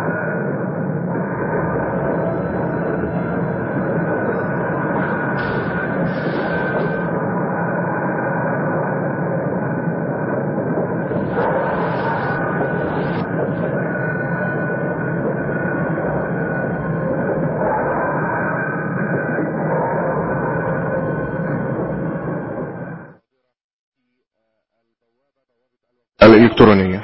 الإلكترونية.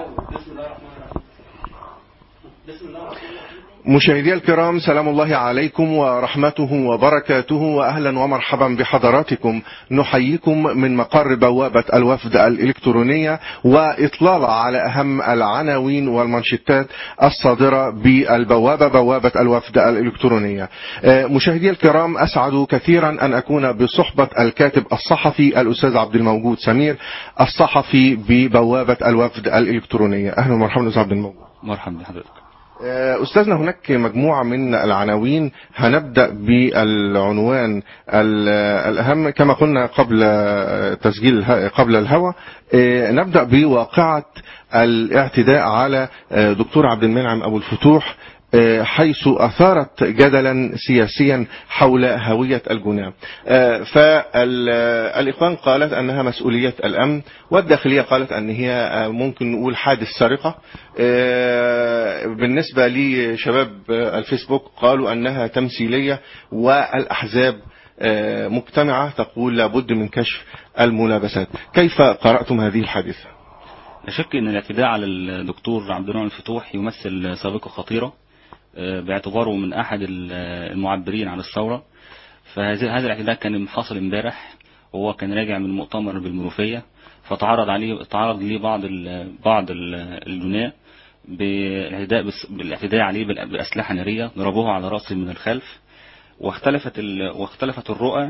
مشاهدي الكرام، سلام الله عليكم ورحمته وبركاته، وأهلا ومرحبا بحضراتكم. نحييكم من مقر بوابة الوفد الإلكترونية، وإطلالة على أهم العناوين والمنشطات الصادرة بالبوابة، بوابة الوفد الإلكترونية. مشاهدي الكرام، أسعد كثيرا أن أكون بصحبة الكاتب الصحفي الأستاذ عبد الموجود سمير، الصحفي ببوابة الوفد الإلكترونية. أهلا ومرحبا أستاذ عبد الموجود. مرحبا بحضرتك. أستاذنا، هناك مجموعة من العناوين. هنبدأ بالعنوان الأهم كما قلنا قبل تسجيل قبل الهوى. نبدأ بواقعة الاعتداء على دكتور عبد المنعم أبو الفتوح، حيث أثارت جدلا سياسيا حول هوية الجناة. فالإخوان قالت أنها مسؤولية الأمن، والداخلية قالت أن هي ممكن نقول حادث سرقة. بالنسبة لشباب الفيسبوك قالوا أنها تمثيلية، والأحزاب مجتمعة تقول لابد من كشف الملابسات. كيف قرأتم هذه الحادثة؟ لا شك أن الاعتداء على الدكتور عبد المنعم الفتوح يمثل سابقة خطيرة، باعتباره من أحد المعبرين عن الثورة. فهذا الاعتداء كان حاصل امبارح، وهو كان راجع من مؤتمر بالمنوفية، فتعرض ليه بعض الجناة بالاعتداء عليه بأسلحة نارية، ضربوه على رأسه من الخلف، واختلفت الرؤى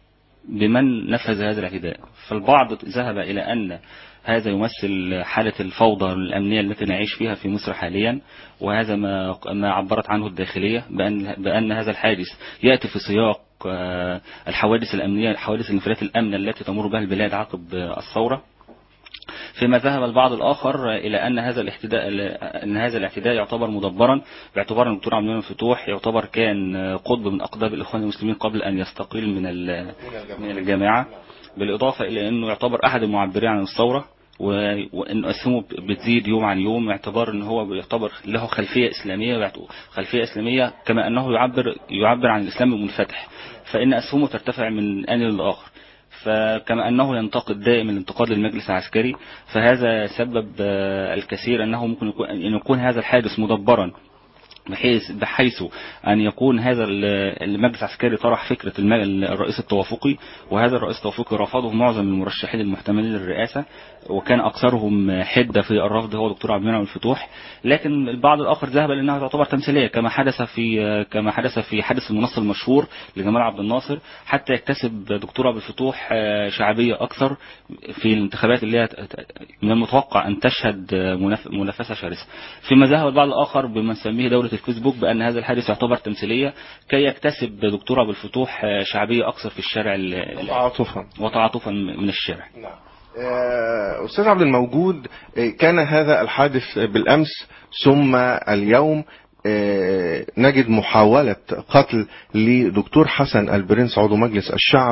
بمن نفذ هذا الاعتداء. فالبعض ذهب إلى أن هذا يمثل حالة الفوضى الأمنية التي نعيش فيها في مصر حاليا، وهذا ما عبرت عنه الداخلية بأن هذا الحادث يأتي في سياق الحوادث الأمنية، حوادث الانفلات الأمن التي تمر بها البلاد عقب الثورة. فيما ذهب البعض الآخر إلى أن هذا الاعتداء يعتبر مدبرا، باعتبار أن الدكتور عبد المنعم الفتوح يعتبر كان قطب من أقطاب الإخوان المسلمين قبل أن يستقيل من الجامعة، بالإضافة إلى أنه يعتبر أحد المعبرين عن الثورة، وأن أسهمه بتزيد يوم عن يوم، باعتبار أنه هو يعتبر له خلفية إسلامية كما أنه يعبر عن الإسلام المنفتح، فإن أسهمه ترتفع من آن لآخر. فكما أنه ينتقد دائما الانتقاد للمجلس العسكري، فهذا سبب الكثير أنه ممكن يكون هذا الحادث مدبرا، بحيث أن يكون هذا المجلس العسكري طرح فكرة الرئيس التوافقي، وهذا الرئيس التوافقي رفضه معظم المرشحين المحتملين للرئاسة، وكان أكثرهم حدة في الرفض هو دكتور عبد المنعم الفتوح. لكن البعض الآخر ذهب لأنها تعتبر تمثيلية، كما حدث في حادث المنصة المشهور لجمال عبد الناصر، حتى يكتسب دكتور عبد الفتوح شعبية أكثر في الانتخابات اللي من المتوقع أن تشهد منافسة شرسة. فيما ذهب البعض الآخر بما نسميه دولة الفيسبوك بأن هذا الحادث يعتبر تمثيلية كي يكتسب دكتور عبد الفتوح شعبية أكثر في الشارع وتعاطفا من الشارع. نعم. أستاذ عبد الموجود، كان هذا الحادث بالأمس، ثم اليوم نجد محاولة قتل لدكتور حسن البرنس عضو مجلس الشعب،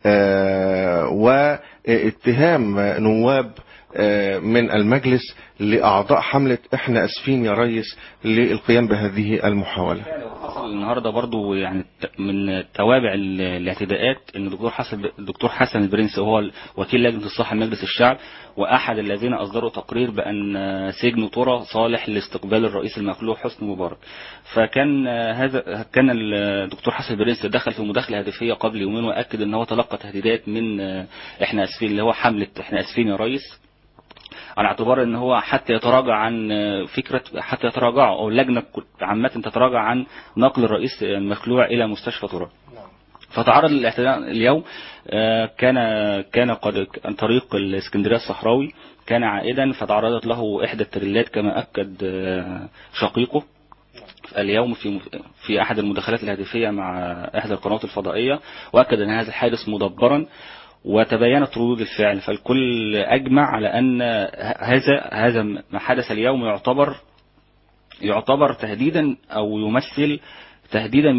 واتهام نواب من المجلس لأعضاء حملة احنا اسفين يا ريس للقيام بهذه المحاولة. حصل النهاردة برضو يعني من توابع الاعتداءات ان الدكتور حسن البرنس هو وكيل لجنة الصحة لمجلس الشعب، واحد الذين اصدروا تقرير بان سجن طرى صالح لاستقبال الرئيس المخلوع حسني مبارك. كان الدكتور حسن البرنس دخل في مداخلة هاتفية قبل يومين، واكد ان هو تلقى تهديدات من احنا اسفين، اللي هو حملة احنا اسفين يا ريس، على اعتبار ان هو حتى يتراجع او اللجنة عامة تتراجع عن نقل الرئيس المخلوع الى مستشفى طرى. فتعرض للاعتداء اليوم، كان قد عن طريق الاسكندرية الصحراوي، كان عائدا، فتعرضت له احدى التريلات كما اكد شقيقه اليوم في احد المداخلات الهاتفية مع احدى القنوات الفضائية، واكد ان هذا الحادث مدبرا، وتبينت ردود الفعل. فالكل أجمع على أن هذا ما حدث اليوم يعتبر تهديدا أو يمثل تهديدا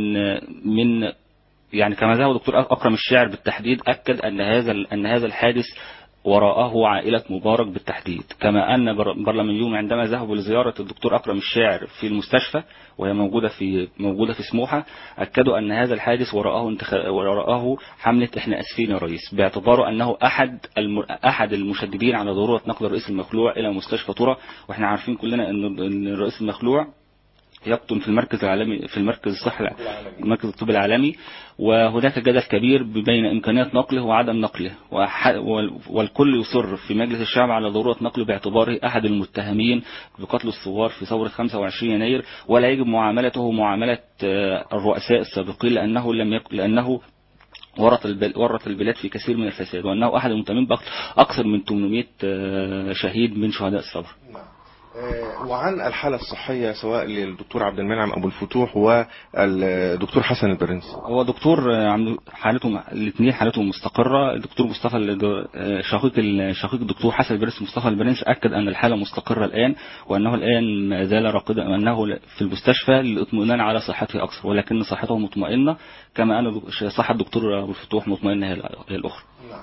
من يعني كما ذهب دكتور أكرم الشاعر بالتحديد، أكد أن هذا الحادث وراءه عائلة مبارك بالتحديد، كما أن برلمانيون عندما ذهبوا لزيارة الدكتور أكرم الشاعر في المستشفى وهي موجودة في سموحة، أكدوا أن هذا الحادث وراءه حملة إحنا أسفين يا رئيس، باعتباره أنه أحد المشددين على ضرورة نقل الرئيس المخلوع إلى مستشفى طرة. وإحنا عارفين كلنا أن الرئيس المخلوع يقطن في المركز العالمي، في المركز الصحي، مركز الطب العالمي، وهناك جدل كبير بين إمكانية نقله وعدم نقله، والكل يصر في مجلس الشعب على ضرورة نقله باعتباره أحد المتهمين بقتل الثوار في ثورة 25 يناير، ولا يجب معاملته معاملة الرؤساء السابقين لأنه ورط البلاد في كثير من الفساد، وأنه أحد المتهمين أكثر من 800 شهيد من شهداء الثورة. وعن الحالة الصحية سواء للدكتور عبد المنعم أبو الفتوح والدكتور حسن البرنس. هو دكتور حالته الاثنين حالتهم مستقرة. الدكتور مصطفى شقيق الدكتور حسن البرنس مصطفى البرنس أكد أن الحالة مستقرة الآن، وأنه الآن ما زال راقدا، وأنه في المستشفى للاطمئنان على صحته أكثر، ولكن صحته مطمئنة كما أن صحة الدكتور أبو الفتوح مطمئنة هي الأخرى.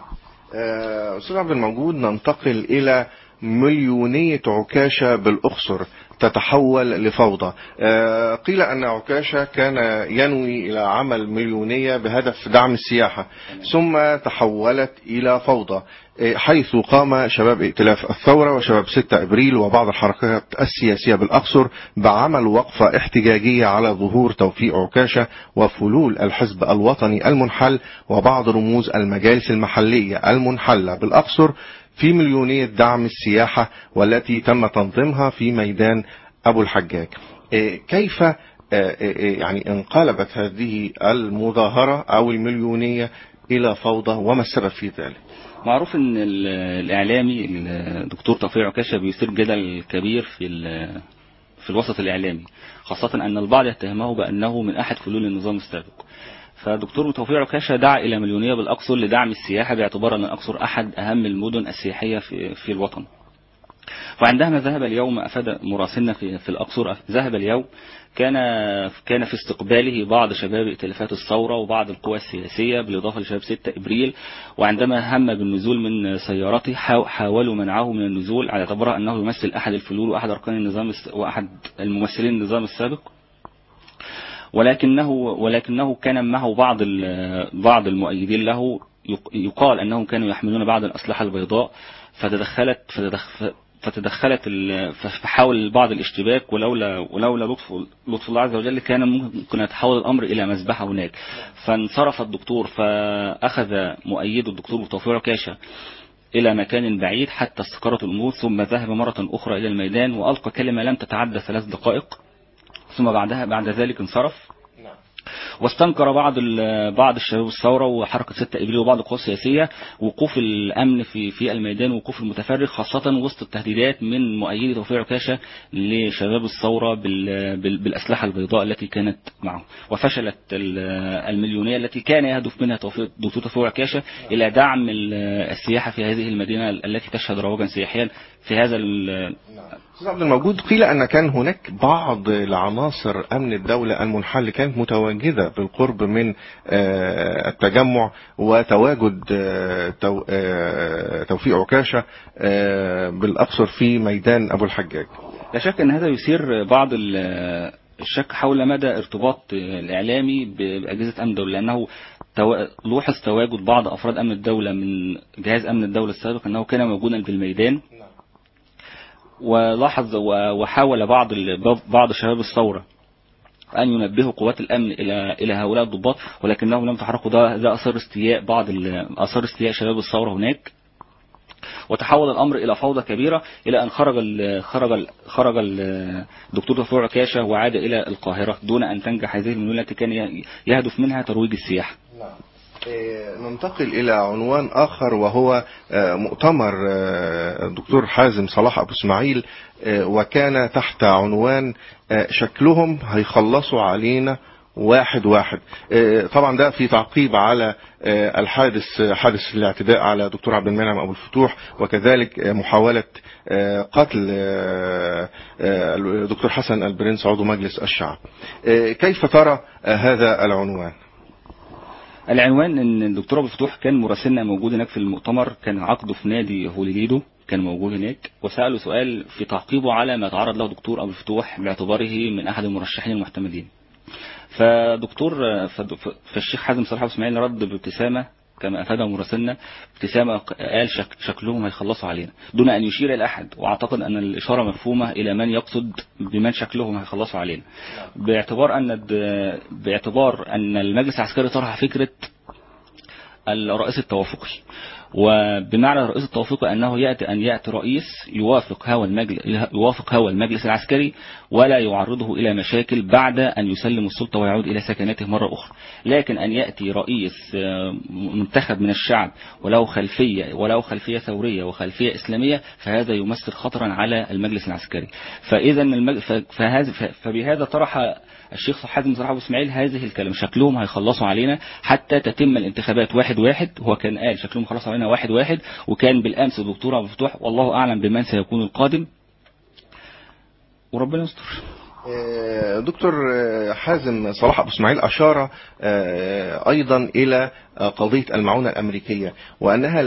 أستاذ عبد الموجود، ننتقل إلى مليونية عكاشة بالأقصر تتحول لفوضى. قيل أن عكاشة كان ينوي إلى عمل مليونية بهدف دعم السياحة، ثم تحولت إلى فوضى، حيث قام شباب ائتلاف الثورة وشباب 6 إبريل وبعض الحركات السياسية بالأقصر بعمل وقفة احتجاجية على ظهور توفيق عكاشة وفلول الحزب الوطني المنحل وبعض رموز المجالس المحلية المنحلة بالأقصر في مليونية دعم السياحة والتي تم تنظيمها في ميدان أبو الحجاج. كيف يعني انقلبت هذه المظاهرة أو المليونية إلى فوضى، وما السبب في ذلك؟ معروف ان الاعلامي الدكتور توفيق عكاشة بيثير جدل كبير في الوسط الاعلامي، خاصة ان البعض يتهمه بانه من احد فلول النظام السابق. فالدكتور توفيق عكاشة دعا الى مليونية بالاقصر لدعم السياحة، باعتبار ان الاقصر احد اهم المدن السياحية في الوطن. وعندما ذهب اليوم، أفاد مراسلنا في الأقصر، ذهب اليوم كان في استقباله بعض شباب ائتلافات الثورة وبعض القوى السياسية بالإضافة لشباب 6 إبريل، وعندما هم بالنزول من سيارته حاولوا منعه من النزول على اعتبار أنه يمثل أحد الفلول وأحد أركان النظام وأحد الممثلين النظام السابق، ولكنه كان معه بعض المؤيدين له، يقال أنهم كانوا يحملون بعض الأسلحة البيضاء، فحاول البعض الاشتباك، ولولا لطف الله عز وجل كان ممكن يتحول الأمر إلى مذبحة هناك. فانصرف الدكتور، فأخذ مؤيد الدكتور توفيق عكاشة إلى مكان بعيد حتى استقرت الأمور، ثم ذهب مرة أخرى إلى الميدان وألقى كلمة لم تتعدى 3 دقائق، ثم بعد ذلك انصرف. واستنكر بعض الشباب الثورة وحركة 6 إبريل وبعض القوى السياسية وقوف الأمن في الميدان، وقوف المتفرج، خاصة وسط التهديدات من مؤيدي توفيق عكاشة لشباب الثورة بالأسلحة البيضاء التي كانت معه. وفشلت المليونية التي كان يهدف منها دكتور توفيق عكاشة إلى دعم السياحة في هذه المدينة التي تشهد رواجا سياحيا في هذا. أستاذ عبد الموجود، قيل أن كان هناك بعض العناصر أمن الدولة المنحل كانت متواجدة بالقرب من التجمع وتواجد توفيق عكاشة بالأقصر في ميدان أبو الحجاج. لا شك أن هذا يثير بعض الشك حول مدى ارتباط الإعلامي بأجهزة أمن الدولة، لأنه لوحظ تواجد بعض أفراد أمن الدولة من جهاز أمن الدولة السابق أنه كان موجودا بالميدان، وحاول بعض شباب الثورة أن ينبهوا قوات الأمن إلى هؤلاء الضباط، ولكنهم لم تحركوا. ده أثر استياء شباب الثورة هناك، وتحول الأمر إلى فوضى كبيرة إلى أن خرج الدكتور توفيق عكاشة وعاد إلى القاهرة دون أن تنجح هذه المهمة التي كان يهدف منها ترويج السياحة. ننتقل إلى عنوان آخر، وهو مؤتمر الدكتور حازم صلاح أبو اسماعيل، وكان تحت عنوان شكلهم هيخلصوا علينا 1-1. طبعا ده في تعقيب على حادث الاعتداء على دكتور عبد المنعم أبو الفتوح، وكذلك محاولة قتل الدكتور حسن البرنس عضو مجلس الشعب. كيف ترى هذا العنوان؟ العنوان ان الدكتور ابو الفتوح كان مراسلنا موجود هناك في المؤتمر، كان عقده في نادي هوليليدو، كان موجود هناك، وسأله سؤال في تعقيبه على ما تعرض له دكتور ابو الفتوح باعتباره من احد المرشحين المحتملين. فالشيخ حازم صلاح ابو اسماعيل رد بابتسامه كما افاده مراسلنا، ابتسامه قال شكلهم هيخلصوا علينا دون ان يشير الى احد، واعتقد ان الاشاره مفهومه الى من يقصد بمن شكلهم هيخلصوا علينا، باعتبار ان المجلس العسكري طرح فكره الرئيس التوافقي. وبمعنى الرئيس التوافقي أنه يأتي رئيس يوافق هوى المجلس العسكري ولا يعرضه إلى مشاكل بعد أن يسلم السلطة ويعود إلى سكناته مرة أخرى. لكن أن يأتي رئيس منتخب من الشعب وله خلفية ثورية وخلفية إسلامية، فهذا يمثل خطرا على المجلس العسكري. فبهذا طرح الشيخ حازم صلاح ابو اسماعيل هذه الكلمة، شكلهم هيخلصوا علينا حتى تتم الانتخابات 1-1. هو كان قال شكلهم هيخلصوا علينا 1-1، وكان بالامس الدكتور ابو الفتوح والله اعلم بمن سيكون القادم، وربنا يستر. دكتور حازم صلاح ابو اسماعيل اشار ايضا الى قضية المعونة الامريكية، وانها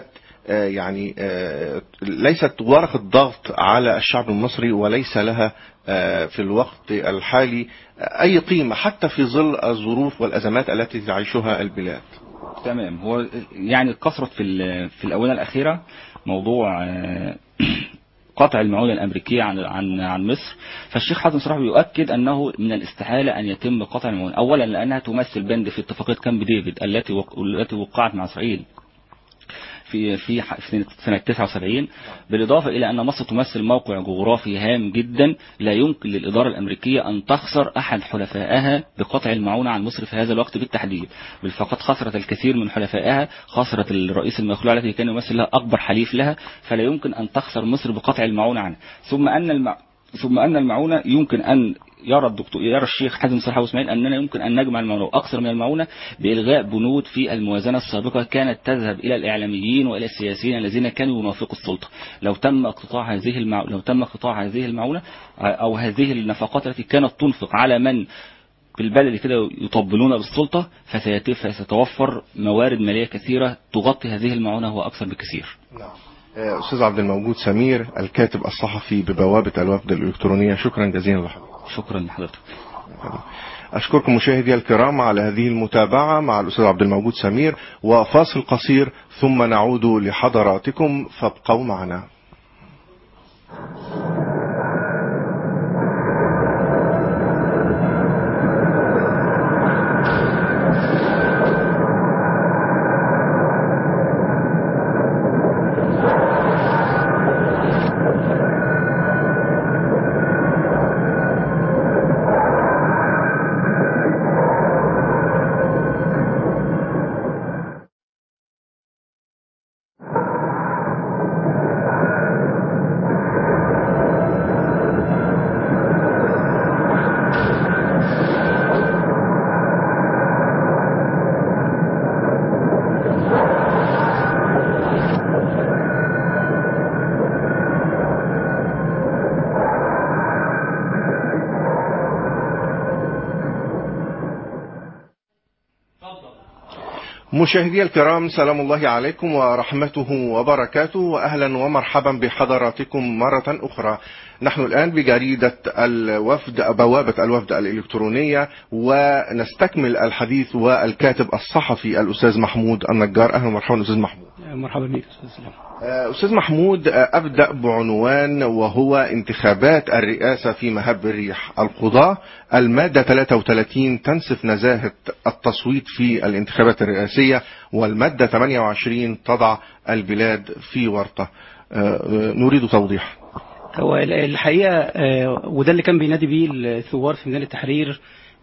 ليست ورقة ضغط على الشعب المصري، وليس لها في الوقت الحالي أي قيمة حتى في ظل الظروف والأزمات التي تعيشها البلاد. تمام. هو يعني كثرت في الآونة الأخيرة موضوع قطع المعونة الأمريكية عن مصر، فالشيخ حازم صلاح يؤكد أنه من الاستحالة أن يتم قطع المعونة، أولا لأنها تمثل بند في اتفاقية كامب ديفيد التي وقعت مع إسرائيل في سنة 79، بالإضافة إلى أن مصر تمثل موقع جغرافي هام جدا، لا يمكن للإدارة الأمريكية أن تخسر أحد حلفائها بقطع المعونة عن مصر في هذا الوقت بالتحديد، بل فقد خسرت الكثير من حلفائها، خسرت الرئيس المخلوع الذي كان يمثل لها أكبر حليف لها، فلا يمكن أن تخسر مصر بقطع المعونة عنها. ثم أن المعونة يمكن أن يرى الشيخ حازم صلاح ابو اسماعيل أننا يمكن أن نجمع المعونة وأكثر من المعونة بإلغاء بنود في الموازنة السابقة كانت تذهب إلى الإعلاميين وإلى السياسيين الذين كانوا ينافقوا السلطة. لو تم قطاع هذه المعونة أو هذه النفقات التي كانت تنفق على من بالبلد كده يطبلون بالسلطة، فسيتوفر موارد مالية كثيرة تغطي هذه المعونة وأكثر بكثير. أستاذ عبد الموجود سمير، الكاتب الصحفي ببوابة الوفد الإلكترونية، شكرا جزيلا لحضرتك. شكرا لحضرتك. أشكركم مشاهدي الكرام على هذه المتابعة مع الأستاذ عبد الموجود سمير، وفاصل قصير ثم نعود لحضراتكم، فابقوا معنا. مشاهدي الكرام، سلام الله عليكم ورحمته وبركاته، وأهلا ومرحبا بحضراتكم مرة أخرى. نحن الآن بجريدة الوفد بوابة الوفد الإلكترونية، ونستكمل الحديث والكاتب الصحفي الأستاذ محمود النجار. أهلا ومرحبا أستاذ محمود. مرحبا بك أستاذ سلام. أستاذ محمود، أبدأ بعنوان وهو انتخابات الرئاسة في مهب الريح. القضاة المادة 33 تنسف نزاهة التصويت في الانتخابات الرئاسية، والمادة 28 تضع البلاد في ورطة. نريد توضيح. هو الحقيقة وده اللي كان بينادي بيه الثوار في ميدان التحرير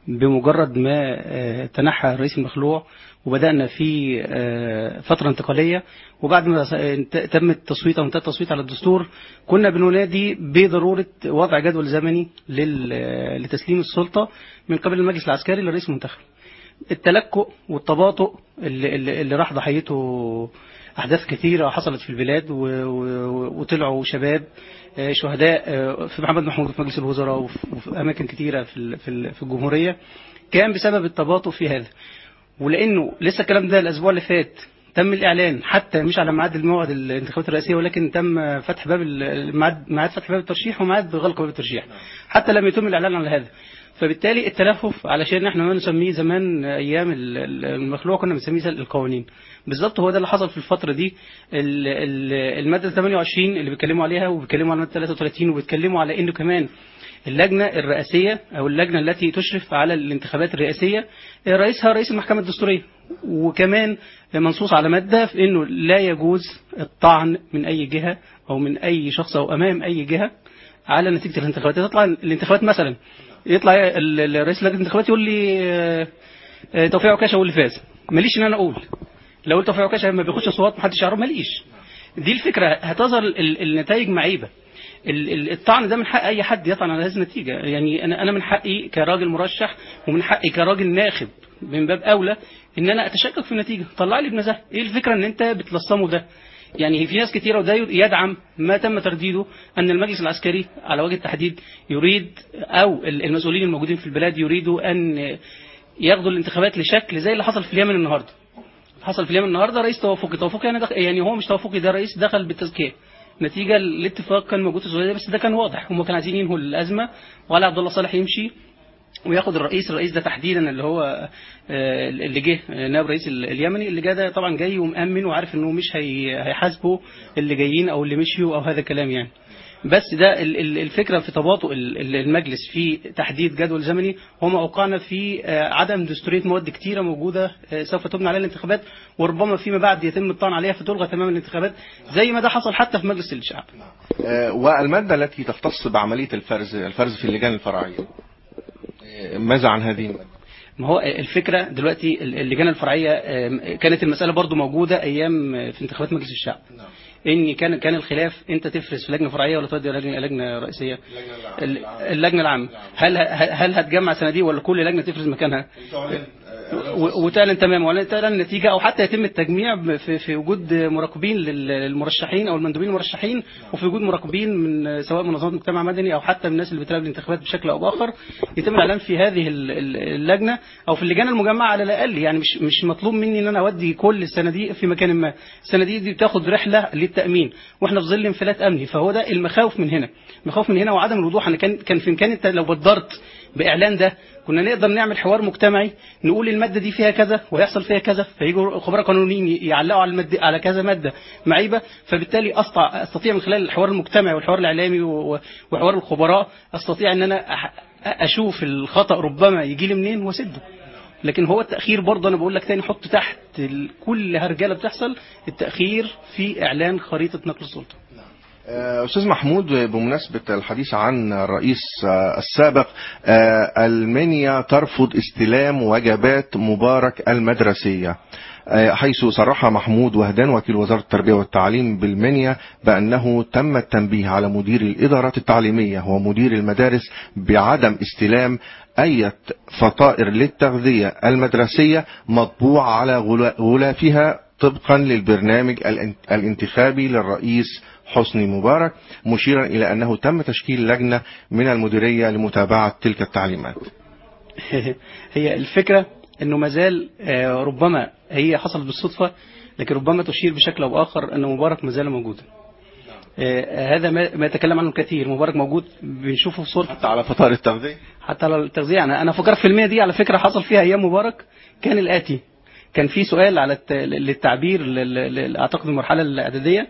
بمجرد ما تنحى الرئيس المخلوع وبدأنا في فترة انتقالية، وبعد ما تم التصويت أو انتهى التصويت على الدستور كنا بننادي بضرورة وضع جدول زمني لتسليم السلطة من قبل المجلس العسكري للرئيس المنتخب. التلكؤ والتباطؤ اللي راح ضحيته أحداث كثيرة حصلت في البلاد، وطلعوا شباب شهداء في محمد محمود في مجلس الوزراء وفي أماكن كثيرة في الجمهورية، كان بسبب التباطؤ في هذا. ولأنه لسه الكلام ده الأسبوع اللي فات تم الإعلان حتى مش على ميعاد الموعد الانتخابات الرئاسية، ولكن تم فتح باب ميعاد فتح باب الترشيح وميعاد غلق باب الترشيح، حتى لم يتم الإعلان على هذا. فبالتالي التلفف علشان احنا ما نسميه زمان ايام المخلوع كنا بنسميه سلق القوانين، بالظبط هو ده اللي حصل في الفتره دي. الماده 28 اللي بيتكلموا عليها، وبيتكلموا على الماده 33، وبيتكلموا على انه كمان اللجنه الرئاسيه او اللجنه التي تشرف على الانتخابات الرئاسيه رئيسها رئيس المحكمه الدستوريه، وكمان منصوص على ماده في انه لا يجوز الطعن من اي جهه او من اي شخص او امام اي جهه على نتيجه الانتخابات. تطلع الانتخابات مثلا، يطلع الرئيس لجنه الانتخابات يقول لي توفيق عكاشه هو اللي فاز، ماليش ان انا اقول. لو قلت توفيق عكاشه ما بياخدش اصوات محدش يعرف، ماليش. دي الفكره، هتظهر النتائج معيبه. الطعن ده من حق اي حد يطعن على هذه النتيجه. يعني انا من حقي كراجل مرشح ومن حقي كراجل ناخب من باب اولى ان انا اتشكك في النتيجه. طلع لي بنزاهه. ايه الفكره ان انت بتلصمه ده؟ يعني في ناس كتيرة وده يدعم ما تم ترديده أن المجلس العسكري على وجه التحديد يريد، أو المسؤولين الموجودين في البلاد يريدوا أن ياخدوا الانتخابات لشكل زي اللي حصل في اليمن النهاردة. حصل في اليمن النهاردة رئيس توافقي يعني هو مش توافقي، ده رئيس دخل بالتزكية نتيجة الاتفاق كان موجود في السعودية، بس ده كان واضح هم كانوا عايزين ينهوا الأزمة وعلى عبد الله صالح يمشي وياخد الرئيس ده تحديدا اللي هو اللي جه نائب رئيس اليمني اللي جه ده طبعا جاي ومأمن وعارف انه مش هيحاسبوا اللي جايين او اللي مشيوا او هذا الكلام يعني. بس ده الفكرة في تباطؤ المجلس في تحديد جدول زمني، وما أوقعنا في عدم دستورية مواد كتيرة موجودة سوف تبنى عليها الانتخابات، وربما فيما بعد يتم الطعن عليها فتلغى تماما الانتخابات زي ما ده حصل حتى في مجلس الشعب. والمادة التي تختص بعملية الفرز في اللجان الفرعية، ماذا عن هذه المادة؟ ما هو الفكرة دلوقتي اللجان الفرعية كانت المسألة برضو موجودة أيام في انتخابات مجلس الشعب، إن كان الخلاف أنت تفرز في لجنة فرعية ولا تودي لجنة رئيسية. اللجنة العامة هل هتجمع صناديق ولا كل لجنة تفرز مكانها وتعلن تمام ولا تعلن النتيجة، أو حتى يتم التجميع في وجود مراقبين للمرشحين أو المندوبين المرشحين، وفي وجود مراقبين من سواء منظمات مجتمع مدني أو حتى من الناس اللي بتراقب الانتخابات بشكل أو بآخر، يتم الإعلان في هذه اللجنة أو في اللجان المجمعة على الأقل. يعني مش مطلوب مني إن أنا أودي كل الصناديق في مكان ما، الصناديق دي بتاخد رحلة للتأمين وإحنا في ظل انفلات أمني، فهو ده المخاوف من هنا وعدم الوضوح. أنا كان في إمكاني لو بدرت بإعلان ده كنا نقدر نعمل حوار مجتمعي نقول المادة دي فيها كذا ويحصل فيها كذا، فيجوا خبراء قانونيين يعلقوا على كذا مادة معيبة، فبالتالي استطيع من خلال الحوار المجتمعي والحوار الإعلامي وحوار الخبراء استطيع ان انا اشوف الخطأ ربما يجي لي منين واسده. لكن هو التأخير برضه انا بقول لك تاني حط تحت كل هرجله بتحصل التأخير في اعلان خريطة نقل السلطة. أستاذ محمود، بمناسبة الحديث عن الرئيس السابق، المنيا ترفض استلام وجبات مبارك المدرسية، حيث صرح محمود وهدان وكيل وزارة التربية والتعليم بالمنيا بأنه تم التنبيه على مدير الإدارات التعليمية ومدير المدارس بعدم استلام أي فطائر للتغذية المدرسية مطبوع على غلافها طبقا للبرنامج الانتخابي للرئيس حسني مبارك، مشيرا إلى أنه تم تشكيل لجنة من المديرية لمتابعة تلك التعليمات. هي الفكرة أنه مازال ربما هي حصلت بالصدفة، لكن ربما تشير بشكل أو آخر أن مبارك مازال موجود. هذا ما يتكلم عنه كثير. مبارك موجود، بنشوفه في صورة حتى على فطار التغذية، حتى على التغذية. أنا فكرت في المية دي على فكرة حصل فيها أيام مبارك كان الآتي، كان في سؤال على للتعبير أعتقد المرحلة الإعدادية،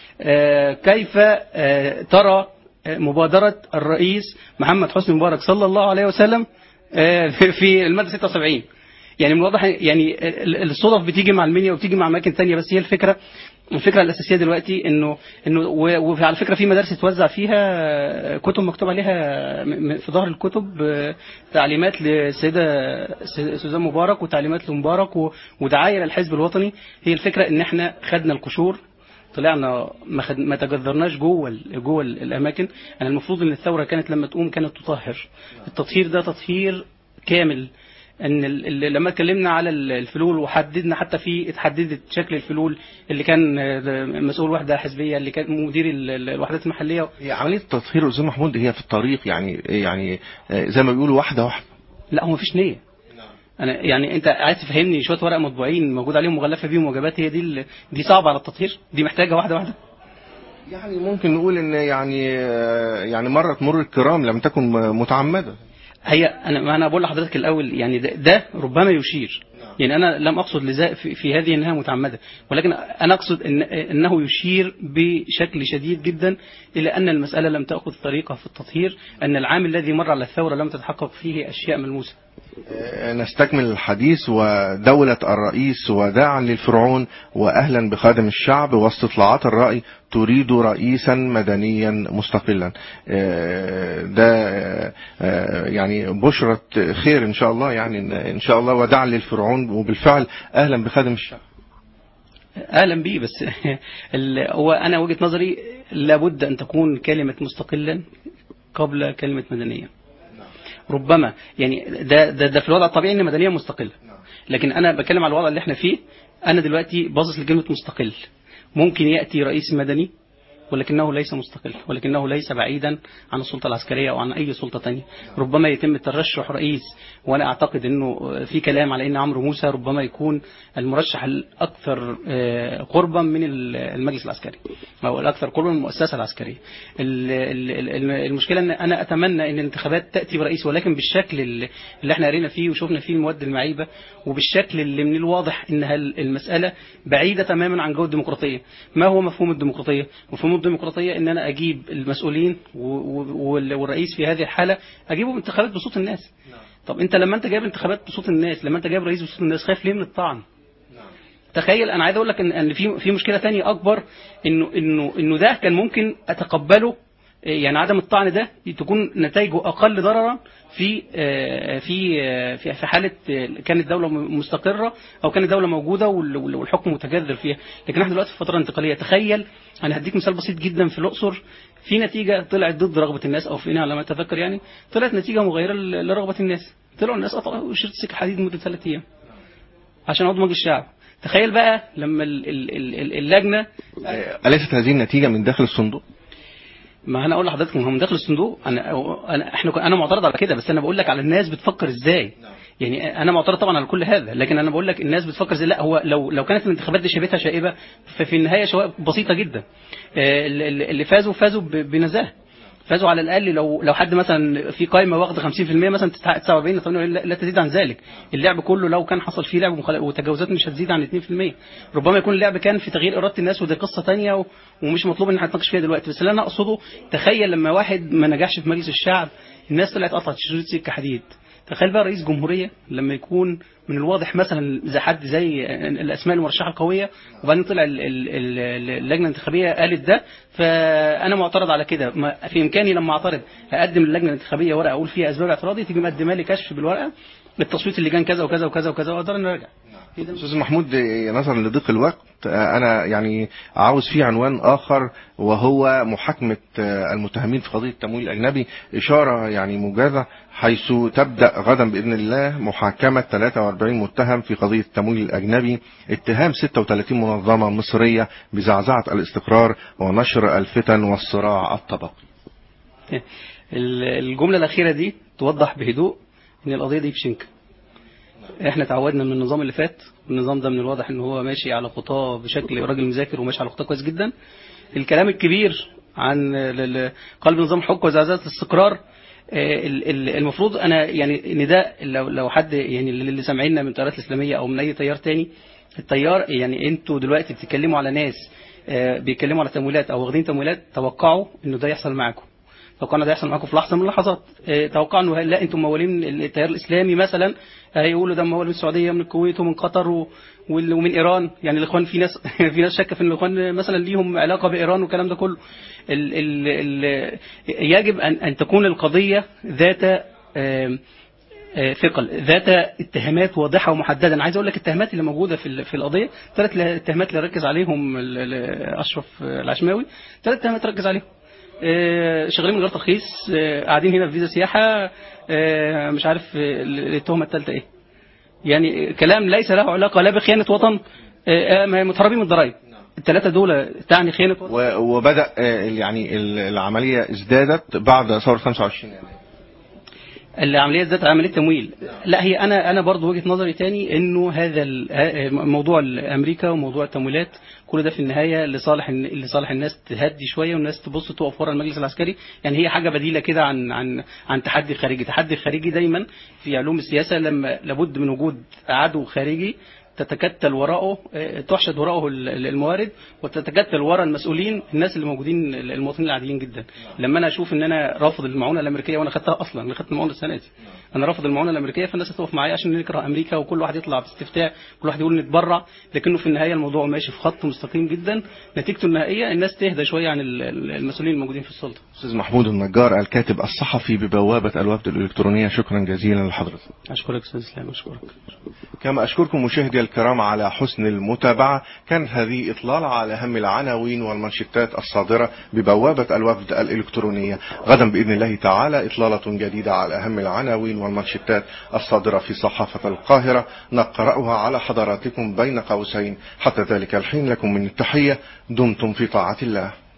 كيف ترى مبادرة الرئيس محمد حسني مبارك صلى الله عليه وسلم في المادة 76. يعني من واضح يعني الصدف بتيجي مع المنيا وبتيجي مع أماكن تانية، بس هي الفكرة الفكره الاساسيه دلوقتي انه وعلى فكره في مدارس اتوزع فيها كتب مكتوب عليها في ظهر الكتب تعليمات للسيده سوزان مبارك وتعليمات لمبارك ودعايه للحزب الوطني. هي الفكره ان احنا خدنا القشور، طلعنا ما تجذرناش جوه الاماكن. انا المفروض ان الثوره كانت لما تقوم كانت تطهر. التطهير ده تطهير كامل. ان لما اتكلمنا على الفلول وحددنا حتى اتحددت شكل الفلول اللي كان مسؤول وحده حزبيه اللي كان مدير الوحدات المحليه. هي عمليه التطهير استاذ محمود هي في الطريق، يعني زي ما بيقولوا واحده واحده. لا هو مفيش نيه. انا يعني انت عايز تفهمني شويه ورق مطبوعين موجود عليهم مغلفه بيهم وجبات، هي دي صعبه على التطهير؟ دي محتاجه واحده واحده. يعني ممكن نقول ان يعني مرت مرور الكرام لم تكن متعمده. هي انا بقول لحضرتك الاول يعني ده ربما يشير، يعني انا لم اقصد في هذه انها متعمده، ولكن انا اقصد انه يشير بشكل شديد جدا الى ان المساله لم تاخذ طريقها في التطهير، ان العام الذي مر على الثوره لم تتحقق فيه اشياء ملموسه. نستكمل الحديث. ودولة الرئيس وداعا للفرعون وأهلا بخادم الشعب واستطلاعات الرأي تريد رئيسا مدنيا مستقلا. ده يعني بشرة خير إن شاء الله، يعني إن شاء الله وداعا للفرعون، وبالفعل أهلا بخادم الشعب. اهلا بيه، بس هو انا وجهة نظري لابد ان تكون كلمة مستقلا قبل كلمة مدنية. ربما يعني ده في الوضع الطبيعي ان مدنيه مستقله، لكن انا بتكلم على الوضع اللي احنا فيه. انا دلوقتي باصص لكلمه مستقل. ممكن ياتي رئيس مدني ولكنه ليس مستقل، ولكنه ليس بعيدا عن السلطة العسكرية أو عن أي سلطة تانية. ربما يتم ترشح رئيس، وأنا أعتقد أنه في كلام على أن عمرو موسى ربما يكون المرشح الأكثر قربا من المجلس العسكري أو الأكثر قربا من المؤسسة العسكرية. المشكلة أن أنا أتمنى أن الانتخابات تأتي برئيس، ولكن بالشكل اللي احنا قرينا فيه وشوفنا فيه المواد المعيبة، وبالشكل اللي من الواضح أنها المسألة بعيدة تماما عن جو الديمقراطية. ما هو مفهوم الديمقراطية؟ مفهوم الديمقراطية ان انا اجيب المسؤولين والرئيس في هذه الحالة اجيبه بانتخابات بصوت الناس. طب انت لما انت جايب انتخابات بصوت الناس، لما انت جايب رئيس بصوت الناس، خايف ليه من الطعن؟ تخيل، انا عايز اقول لك ان في مشكلة تانية اكبر، انه ده كان ممكن اتقبله، يعني عدم الطعن ده تكون نتائجه اقل ضررا في حالة كانت دولة مستقرة او كانت دولة موجودة والحكم متجذر فيها. لكن احنا دلوقتي في فترة انتقالية. تخيل، انا هديك مثال بسيط جدا. في الاقصر في نتيجة طلعت ضد رغبة الناس، او في على ما اتذكر يعني طلعت نتيجة مغايرة لرغبة الناس. طلعوا الناس قطعوا شرط سكة حديد مدة 3 ايام عشان عضو مجلس الشعب. تخيل بقى لما اللجنة أليست هذه النتيجة من داخل الصندوق؟ ما انا اقول لحضرتك من داخل الصندوق. انا معترض على كده، بس انا بقول لك على الناس بتفكر ازاي. يعني انا معترض طبعا على كل هذا، لكن انا بقول لك الناس بتفكر ازاي. لا، هو لو كانت الانتخابات دي شبيهه شائبه، ففي النهايه شوائب بسيطه جدا. اللي فازوا بنزاهه. فازوا على الاقل لو حد مثلا في قائمه واخد 50% مثلا تستحق 49 لا تزيد عن ذلك. اللعب كله لو كان حصل فيه لعب وتجاوزات مش هتزيد عن 2%. ربما يكون اللعب كان في تغيير اراده الناس، ودي قصه ثانيه ومش مطلوب ان احنا نتناقش فيها دلوقتي. بس اللي انا اقصده، تخيل لما واحد ما نجحش في مجلس الشعب، الناس طلعت قطعت شريط سكه حديد. تخيل بقى رئيس جمهورية لما يكون من الواضح مثلا زي حد زي الأسماء المرشحة القوية، وبعدين طلع اللجنة الانتخابية قالت ده. فأنا معترض على كده. في إمكاني لما أعترض أقدم للجنة الانتخابية ورقة أقول فيها أسباب اعتراضي، تيجي مقدمة لي كشف بالورقة التصويت اللي كان كذا وكذا وكذا وكذا، وأقدر نرجع. أستاذ محمود، نظرا لضيق الوقت أنا يعني عاوز فيه عنوان آخر، وهو محاكمة المتهمين في قضية التمويل الأجنبي. إشارة يعني موجزة، حيث تبدأ غدا بإذن الله محاكمة 43 متهم في قضية التمويل الأجنبي، اتهام 36 منظمة مصرية بزعزعة الاستقرار ونشر الفتن والصراع الطبقي. الجملة الأخيرة دي توضح بهدوء إن القضية دي في شنك. احنا تعودنا من النظام اللي فات، والنظام ده من الواضح ان هو ماشي على خطاه بشكل راجل مذاكر وماشي على خطاه كويس جدا. الكلام الكبير عن قلب نظام حكم وزعزعة الاستقرار، المفروض انا يعني ان ده لو حد يعني اللي سامعيننا من التيارات الاسلاميه او من اي تيار تاني، التيار يعني انتوا دلوقتي بتتكلموا على ناس بيتكلموا على تمويلات او واخدين تمويلات، توقعوا انه ده يحصل معاكم. توقعنا ده يحصل معاكم في لحظه من اللحظات. توقعوا انه لا انتم ممولين التيار الاسلامي مثلا، هيقولوا ده ممول من السعوديه ومن الكويت ومن قطر ومن ايران. يعني الاخوان في ناس في ناس شاكه في ان الاخوان مثلا ليهم علاقه بايران والكلام ده كله. يجب ان تكون القضيه ذات ثقل، ذات اتهامات واضحه ومحدده. انا عايز اقول لك الاتهامات اللي موجوده في القضيه 3 اتهامات اللي ركز عليهم اشرف العشماوي، 3 اتهامات ركز عليهم. شغالين من غير ترخيص، قاعدين هنا في فيزا سياحه، مش عارف التهمه الثالثه ايه. يعني كلام ليس له علاقه لا بخيانه وطن، متهربين من الضرائب. ال3 دول تعني خيانه وطن. وبدأ يعني العملية ازدادت بعد ثورة 25 يناير. العمليه ذات عمليه تمويل. لا هي انا برضو وجهه نظري تاني انه هذا موضوع امريكا وموضوع التمويلات كل ده في النهايه لصالح الناس تهدي شويه والناس تبص تقف ورا المجلس العسكري. يعني هي حاجه بديله كده عن تحدي خارجي. تحدي خارجي دايما في علوم السياسه لما لابد من وجود عدو خارجي تتكتل وراءه، تحشد وراءه الموارد وتتكتل وراء المسؤولين الناس اللي موجودين المواطنين العاديين جدا. لما انا اشوف ان انا رافض المعونه الامريكيه وانا خدتها اصلا، انا خدت المعونه السنه دي، انا رافض المعونه الامريكيه، فالناس هتقف معايا عشان نكره امريكا وكل واحد يطلع باستفتاء، كل واحد يقول نتبرع، لكنه في النهايه الموضوع ماشي في خط مستقيم جدا. نتيجته النهائيه الناس تهدى شويه عن المسؤولين الموجودين في السلطه. استاذ محمود النجار الكاتب الصحفي ببوابه الوفد الالكترونيه، شكرا جزيلا لحضرتك. اشكرك استاذ اسلام. اشكرك. كما أشكركم مشاهدي الكرام على حسن المتابعة. كانت هذه إطلالة على أهم العناوين والمنشطات الصادرة ببوابة الوفد الإلكترونية. غدا بإذن الله تعالى إطلالة جديدة على أهم العناوين والمنشطات الصادرة في صحافة القاهرة نقرأها على حضراتكم بين قوسين. حتى ذلك الحين لكم من التحية، دمتم في طاعة الله.